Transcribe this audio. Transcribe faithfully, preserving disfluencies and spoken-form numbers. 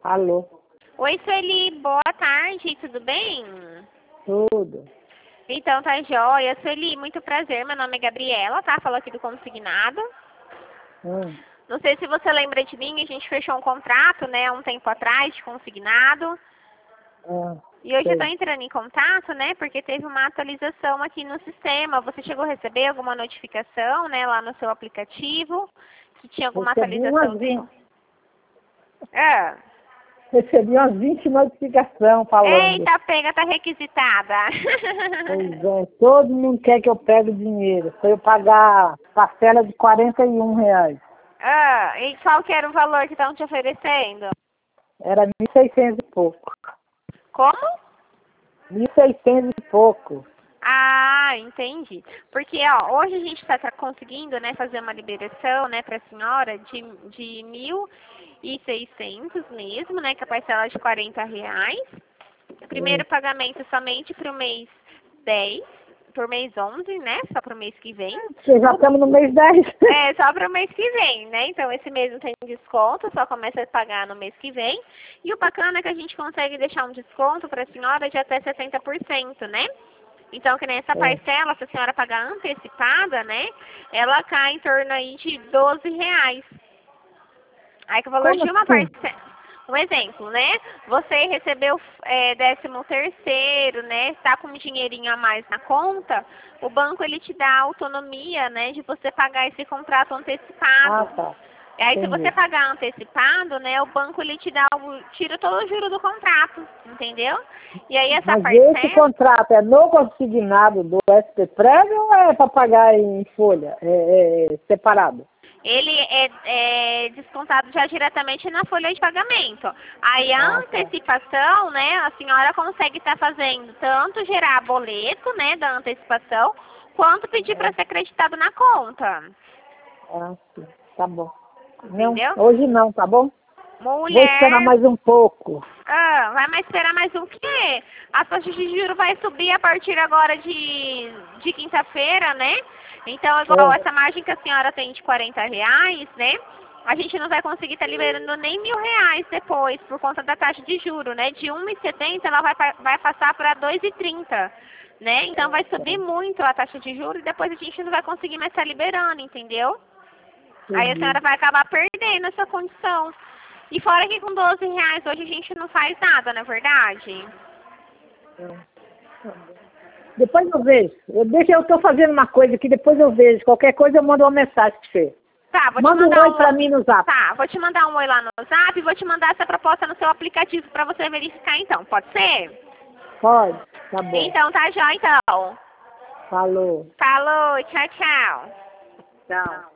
Alô? Oi, Sueli, boa tarde, tudo bem? Tudo. Então, tá jóia. Sueli, muito prazer, meu nome é Gabriela, tá? Falo aqui do Consignado. Hum. Não sei se você lembra de mim, a gente fechou um contrato, né, há um tempo atrás, de Consignado. Ah, E hoje eu tô sei. entrando em contato, né, porque teve uma atualização aqui no sistema. Você chegou a receber alguma notificação, né, lá no seu aplicativo, que tinha alguma Recebi umas atualização? vinte, Ah. recebi umas vinte notificações falando. Eita, pega, tá requisitada. Pois é, todo mundo quer que eu pegue o dinheiro. Foi eu pagar parcela de quarenta e um reais. Ah, e qual que era o valor que estão te oferecendo? Era mil e seiscentos e pouco. Como? Mil e seiscentos e pouco. Ah, entendi. Porque, ó, hoje a gente está conseguindo, né, fazer uma liberação, né, para a senhora de, de mil e seiscentos mesmo, né, com a parcela de quarenta reais. Primeiro Hum. pagamento somente para o mês dez, por mês onze, né, só para o mês que vem. Porque já estamos no mês dez. É, só para o mês que vem, né? Então, esse mês não tem desconto, só começa a pagar no mês que vem. E o bacana é que a gente consegue deixar um desconto para a senhora de até setenta por cento, né? Então, que nem essa É. parcela, se a senhora pagar antecipada, né? Ela cai em torno aí de doze reais. Aí que o valor Como de uma assim? parcela... Um exemplo, né? Você recebeu é, décimo terceiro, né? Está com um dinheirinho a mais na conta, o banco ele te dá a autonomia, né? De você pagar esse contrato antecipado. Ah, tá. E aí, se você Entendi. pagar antecipado, né? O banco ele te dá o, tira todo o juro do contrato, entendeu? E aí essa Mas esse parcela... contrato é no consignado do S P Prévio ou é para pagar em folha, é, é, é, separado? Ele é, é descontado já diretamente na folha de pagamento. Aí a Ah, tá. antecipação, né, a senhora consegue estar fazendo tanto gerar boleto, né, da antecipação, quanto pedir para ser acreditado na conta. Ah, sim. Tá bom. Não, Entendeu? hoje não, tá bom? Vou esperar Mulher, mais um pouco. ah, vai mais esperar mais um quê? A taxa de juros vai subir a partir agora de, de quinta-feira, né? Então, igual É. essa margem que a senhora tem de quarenta reais, né? A gente não vai conseguir estar liberando nem mil reais depois, por conta da taxa de juros, né? De um e setenta ela vai, pa- vai passar para dois e trinta, né? Então, vai subir muito a taxa de juros e depois a gente não vai conseguir mais estar liberando, entendeu? Aí a Entendi. senhora vai acabar perdendo essa condição. E fora que com doze reais hoje a gente não faz nada, não é verdade? É. Tá bom. Depois eu vejo. Eu, deixa, eu tô fazendo uma coisa aqui, depois eu vejo. Qualquer coisa eu mando uma mensagem pra você. Tá, vou te Manda um mandar oi um... pra mim no zap. Tá, vou te mandar um oi lá no zap e vou te mandar essa proposta no seu aplicativo pra você verificar então, pode ser? Pode? Tá bom. Então tá já então. Falou. Falou, tchau, tchau. Tchau.